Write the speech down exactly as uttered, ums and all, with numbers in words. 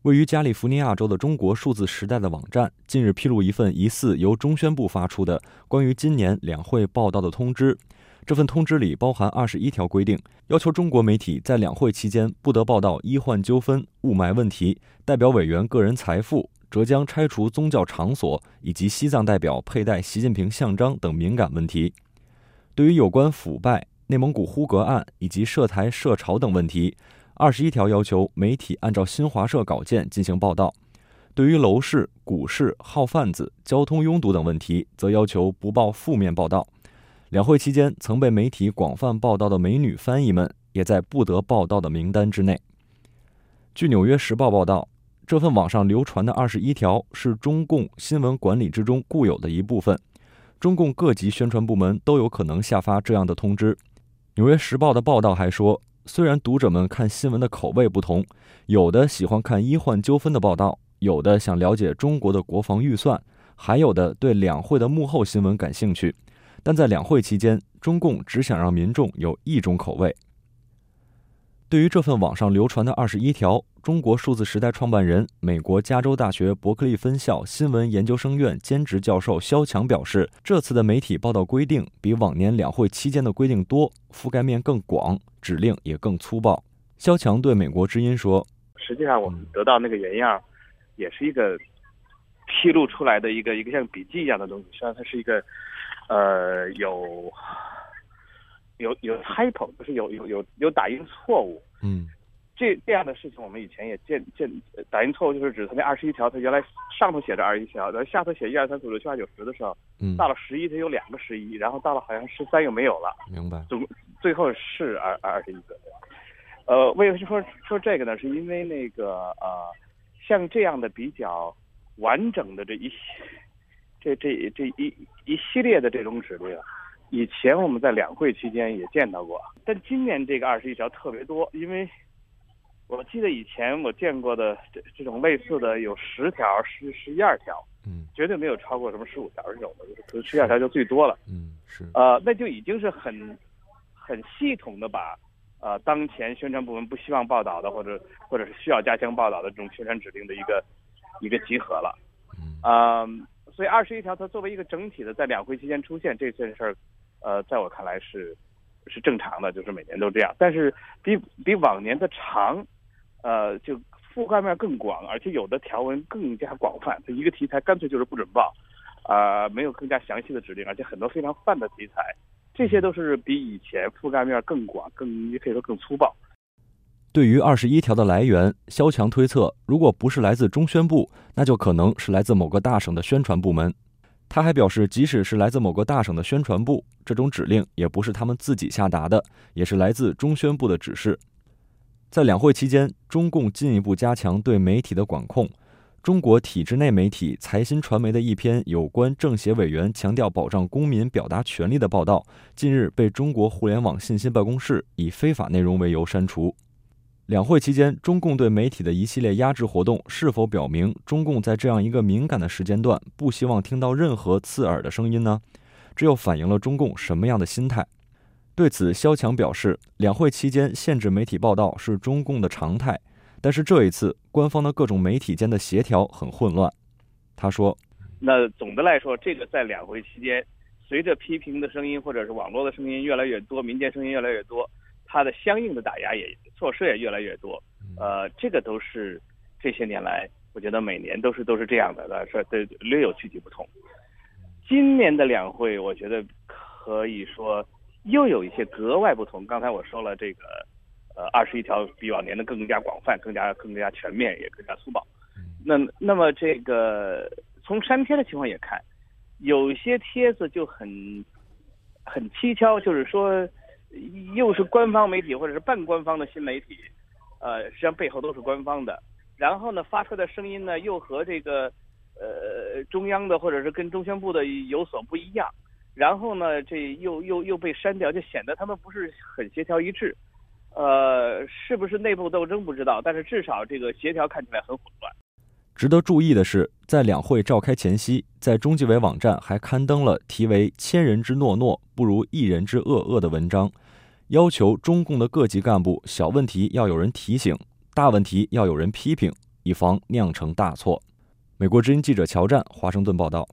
位于加利福尼亚州的中国数字时代的网站近日披露一份疑似由中宣部发出的关于今年两会报道的通知。这份通知里包含二十一条规定，要求中国媒体在两会期间不得报道医患纠纷、雾霾问题、代表委员个人财富、浙江拆除宗教场所以及西藏代表佩戴习近平像章等敏感问题。对于有关腐败、内蒙古呼格案以及涉台涉朝等问题，二十一条要求媒体按照新华社稿件进行报道。对于楼市、股市、号贩子、交通拥堵等问题，则要求不报负面报道。两会期间曾被媒体广泛报道的美女翻译们，也在不得报道的名单之内。据《纽约时报》报道，这份网上流传的二十一条是中共新闻管理之中固有的一部分，中共各级宣传部门都有可能下发这样的通知。《纽约时报》的报道还说，虽然读者们看新闻的口味不同，有的喜欢看医患纠纷的报道，有的想了解中国的国防预算，还有的对两会的幕后新闻感兴趣，但在两会期间，中共只想让民众有一种口味。对于这份网上流传的二十一条，中国数字时代创办人、美国加州大学伯克利分校新闻研究生院兼职教授肖强表示，这次的媒体报道规定比往年两会期间的规定多，覆盖面更广，指令也更粗暴。肖强对美国之音说， 实际上我们得到那个原样也是一个披露出来的一个一个像笔记一样的东西，实际上它是一个呃有有有 typo， 就是有有有有打印错误。 嗯， 这这样的事情我们以前也见见，打印错误就是指它那二十一条，它原来上头写着二十一条，然后下头写一二三四五六七八九十的时候， 嗯， 到了十一它有两个十一，然后到了好像十三又没有了。 明白。 总最后是二二十一个。呃，为什么说说这个呢？是因为那个呃，像这样的比较完整的这一这这这一一系列的这种指令，以前我们在两会期间也见到过，但今年这个二十一条特别多，因为我记得以前我见过的这这种类似的有十条、十十一二条， 嗯， 绝对没有超过什么十五条这种的，就是十一二条就最多了。 嗯，是。 呃，那就已经是很很系统的把呃当前宣传部门不希望报道的，或者或者是需要加强报道的这种宣传指令的一个一个集合了。 嗯， 呃，所以二十一条它作为一个整体的在两会期间出现这件事儿，呃，在我看来是是正常的，就是每年都这样。但是比比往年的长，呃，就覆盖面更广，而且有的条文更加广泛。它一个题材干脆就是不准报，啊、呃，没有更加详细的指令，而且很多非常泛的题材，这些都是比以前覆盖面更广，更也可以说更粗暴。 对于二十一条的来源，肖强推测，如果不是来自中宣部，那就可能是来自某个大省的宣传部门。他还表示，即使是来自某个大省的宣传部，这种指令也不是他们自己下达的，也是来自中宣部的指示。在两会期间，中共进一步加强对媒体的管控。中国体制内媒体财新传媒的一篇有关政协委员强调保障公民表达权利的报道，近日被中国互联网信息办公室以非法内容为由删除。两会期间，中共对媒体的一系列压制活动，是否表明中共在这样一个敏感的时间段不希望听到任何刺耳的声音呢？这又反映了中共什么样的心态？对此，肖强表示，两会期间限制媒体报道是中共的常态，但是这一次官方的各种媒体间的协调很混乱。他说， 那总的来说，这个在两会期间，随着批评的声音或者是网络的声音越来越多，民间声音越来越多，它的相应的打压也措施也越来越多，呃，这个都是这些年来，我觉得每年都是都是这样的，呃，说对略有具体不同。今年的两会，我觉得可以说又有一些格外不同。刚才我说了，这个呃二十一条比往年的更加广泛，更加更加全面，也更加粗暴。那那么这个从删帖的情况也看，有些帖子就很很蹊跷，就是说。又是官方媒体或者是半官方的新媒体，呃，实际上背后都是官方的。然后呢，发出的声音呢，又和这个呃中央的或者是跟中宣部的有所不一样。然后呢，这又又又被删掉，就显得他们不是很协调一致。呃，是不是内部斗争不知道，但是至少这个协调看起来很混乱。 值得注意的是，在两会召开前夕，在中纪委网站还刊登了题为“千人之诺诺，不如一人之恶恶”的文章，要求中共的各级干部，小问题要有人提醒，大问题要有人批评， 以防酿成大错。美国之音记者乔战华盛顿报道。